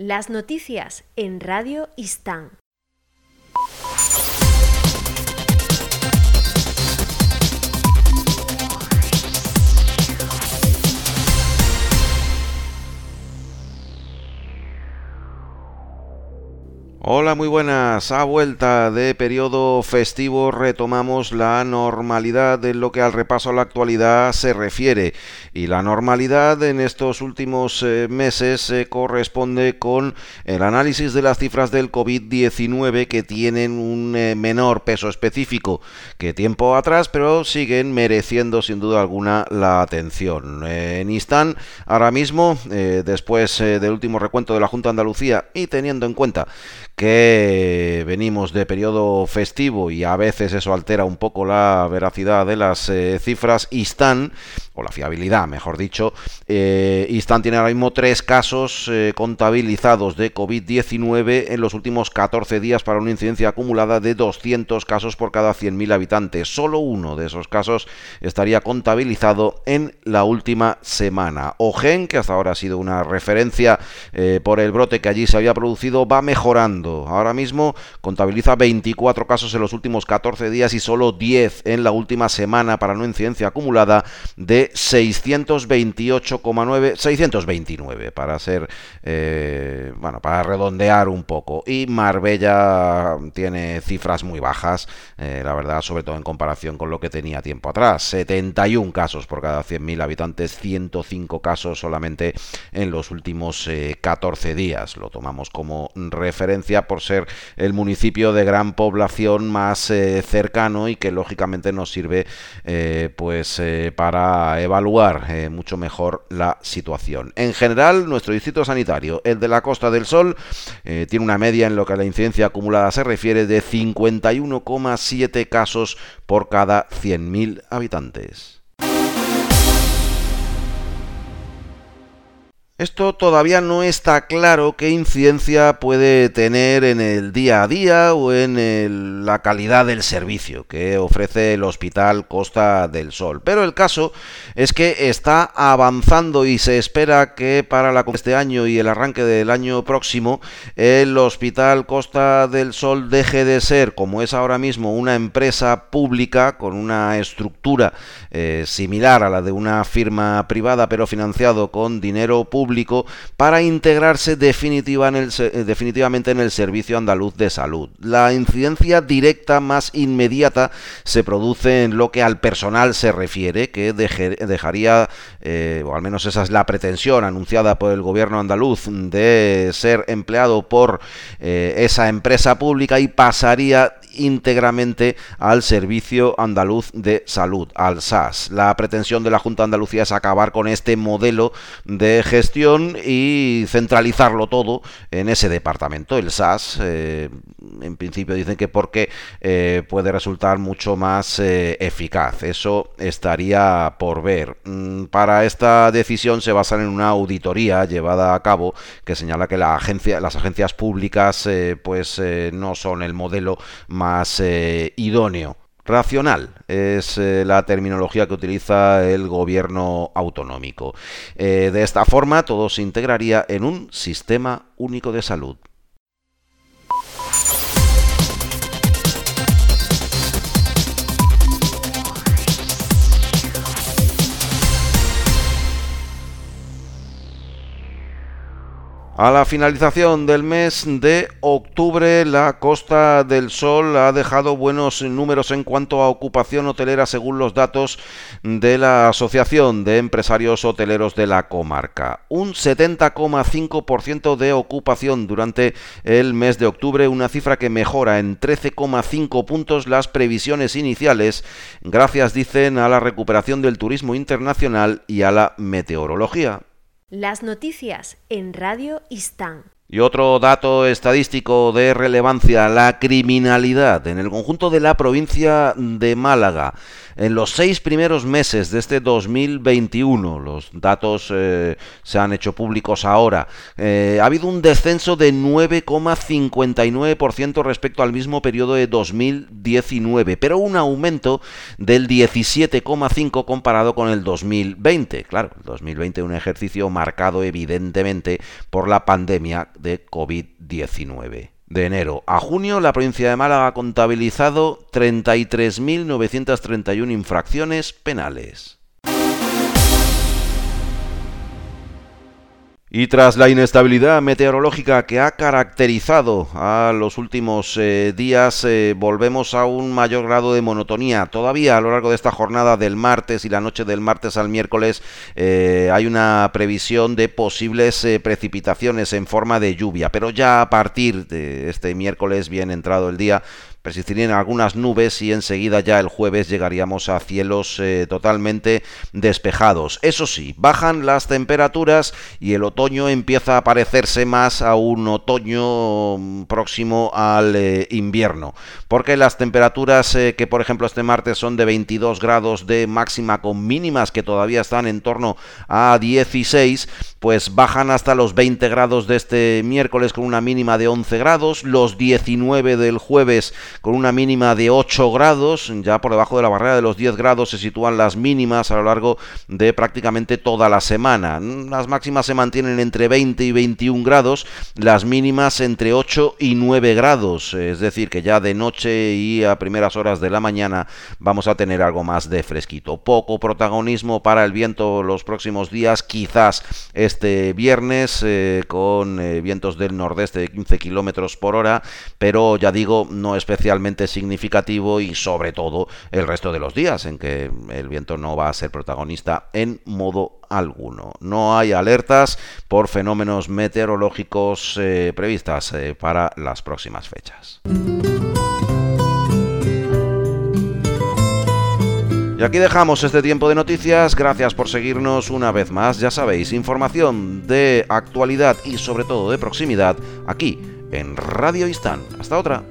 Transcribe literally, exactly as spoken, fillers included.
Las noticias en Radio Istán. Hola, muy buenas. A vuelta de periodo festivo retomamos la normalidad en lo que al repaso a la actualidad se refiere. Y la normalidad en estos últimos eh, meses se eh, corresponde con el análisis de las cifras del COVID diecinueve, que tienen un eh, menor peso específico que tiempo atrás, pero siguen mereciendo sin duda alguna la atención. Eh, en Istán, ahora mismo, eh, después eh, del último recuento de la Junta de Andalucía y teniendo en cuenta que venimos de periodo festivo y a veces eso altera un poco la veracidad de las eh, cifras, Istán, o la fiabilidad, mejor dicho, eh, Istán tiene ahora mismo tres casos eh, contabilizados de COVID diecinueve en los últimos catorce días para una incidencia acumulada de doscientos casos por cada cien mil habitantes. Solo uno de esos casos estaría contabilizado en la última semana. Ojén, que hasta ahora ha sido una referencia eh, por el brote que allí se había producido, va mejorando. Ahora mismo contabiliza veinticuatro casos en los últimos catorce días y solo diez en la última semana para una incidencia acumulada de seiscientos veintiocho coma nueve, seiscientos veintinueve para ser, eh, bueno, para redondear un poco. Y Marbella tiene cifras muy bajas, eh, la verdad, sobre todo en comparación con lo que tenía tiempo atrás. setenta y un casos por cada cien mil habitantes, ciento cinco casos solamente en los últimos eh, catorce días. Lo tomamos como referencia por ser el municipio de gran población más eh, cercano y que lógicamente nos sirve eh, pues eh, para evaluar eh, mucho mejor la situación. En general, nuestro distrito sanitario, el de la Costa del Sol, eh, tiene una media en lo que a la incidencia acumulada se refiere de cincuenta y uno coma siete casos por cada cien mil habitantes. Esto todavía no está claro qué incidencia puede tener en el día a día o en el, la calidad del servicio que ofrece el Hospital Costa del Sol. Pero el caso es que está avanzando y se espera que para la, este año y el arranque del año próximo el Hospital Costa del Sol deje de ser, como es ahora mismo, una empresa pública con una estructura eh, similar a la de una firma privada pero financiado con dinero público, para integrarse definitiva en el, definitivamente en el Servicio Andaluz de Salud. La incidencia directa más inmediata se produce en lo que al personal se refiere, que deje, dejaría, eh, o al menos esa es la pretensión anunciada por el gobierno andaluz, de ser empleado por eh, esa empresa pública y pasaría íntegramente al Servicio Andaluz de Salud, al S A S. La pretensión de la Junta de Andalucía es acabar con este modelo de gestión y centralizarlo todo en ese departamento, el S A S. Eh, en principio dicen que porque eh, puede resultar mucho más eh, eficaz. Eso estaría por ver. Mm, para esta decisión se basan en una auditoría llevada a cabo que señala que la agencia, las agencias públicas eh, pues eh, no son el modelo más eh, idóneo. Racional es eh, la terminología que utiliza el gobierno autonómico. Eh, de esta forma todo se integraría en un sistema único de salud. A la finalización del mes de octubre, la Costa del Sol ha dejado buenos números en cuanto a ocupación hotelera según los datos de la Asociación de Empresarios Hoteleros de la comarca. Un setenta coma cinco por ciento de ocupación durante el mes de octubre, una cifra que mejora en trece coma cinco puntos las previsiones iniciales, gracias, dicen, a la recuperación del turismo internacional y a la meteorología. Las noticias en Radio Istán. Y otro dato estadístico de relevancia, la criminalidad en el conjunto de la provincia de Málaga. En los seis primeros meses de este dos mil veintiuno, los datos eh, se han hecho públicos ahora, eh, ha habido un descenso de nueve coma cincuenta y nueve por ciento respecto al mismo periodo de dos mil diecinueve, pero un aumento del diecisiete coma cinco por ciento comparado con el dos mil veinte. Claro, el dos mil veinte un ejercicio marcado evidentemente por la pandemia, de covid diecinueve. De enero a junio, la provincia de Málaga ha contabilizado treinta y tres mil novecientas treinta y una infracciones penales. Y tras la inestabilidad meteorológica que ha caracterizado a los últimos eh, días, eh, volvemos a un mayor grado de monotonía. Todavía a lo largo de esta jornada del martes y la noche del martes al miércoles eh, hay una previsión de posibles eh, precipitaciones en forma de lluvia, pero ya a partir de este miércoles, bien entrado el día, persistirían algunas nubes y enseguida ya el jueves llegaríamos a cielos eh, totalmente despejados. Eso sí, bajan las temperaturas y el otoño empieza a parecerse más a un otoño próximo al eh, invierno, porque las temperaturas eh, que por ejemplo este martes son de veintidós grados de máxima con mínimas que todavía están en torno a dieciséis, pues bajan hasta los veinte grados de este miércoles con una mínima de once grados, los diecinueve del jueves con una mínima de ocho grados, ya por debajo de la barrera de los diez grados se sitúan las mínimas a lo largo de prácticamente toda la semana. Las máximas se mantienen entre veinte y veintiún grados, las mínimas entre ocho y nueve grados, es decir que ya de noche y a primeras horas de la mañana vamos a tener algo más de fresquito. Poco protagonismo para el viento los próximos días, quizás este viernes eh, con eh, vientos del nordeste de quince kilómetros por hora, pero ya digo, no especialmente especialmente significativo, y sobre todo el resto de los días en que el viento no va a ser protagonista en modo alguno. No hay alertas por fenómenos meteorológicos eh, previstas eh, para las próximas fechas. Y aquí dejamos este tiempo de noticias. Gracias por seguirnos una vez más. Ya sabéis, información de actualidad y sobre todo de proximidad aquí en Radio Istán. Hasta otra.